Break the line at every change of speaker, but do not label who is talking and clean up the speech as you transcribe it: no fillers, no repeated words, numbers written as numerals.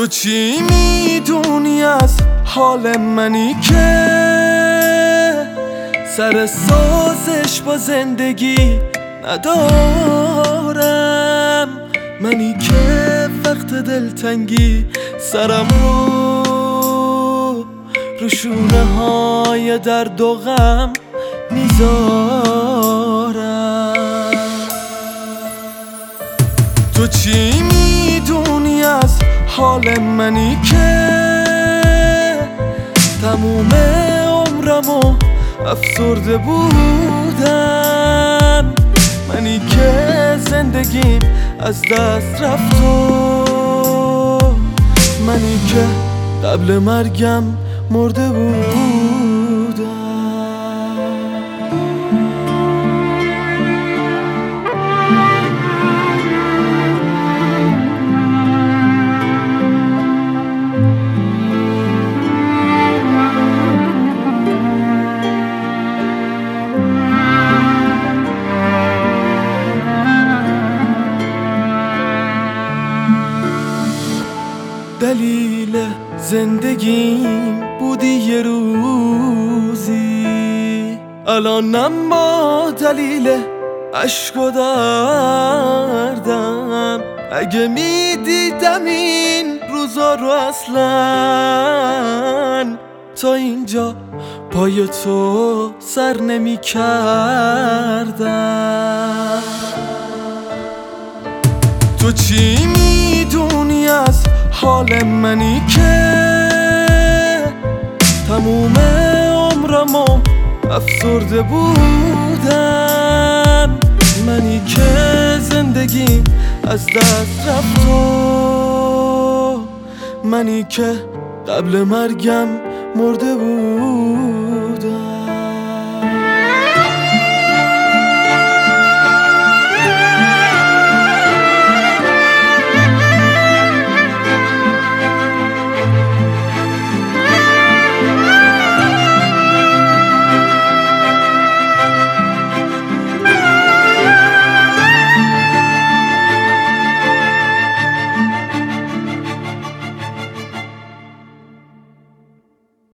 تو چی میدونی از حال منی که سر سازش با زندگی ندارم؟ منی که وقت دلتنگی سرم رو شونه های درد و غم میذارم. تو چی میدونی از حال منی که تموم عمرمو افسرده بودم؟ منی که زندگیم از دست رفت و منی که قبل مرگم مرده بودم. دلیل زندگیم بودی یه روزی، الانم با دلیل عشق و دردم. اگه میدیدم این روزا رو اصلا تا اینجا پای تو سر نمی کردم. تو چی میدونی از حال منی که تموم عمرمو افسرده بودم؟ منی که زندگیم از دست رفت و منی که قبل مرگم مرده بودم.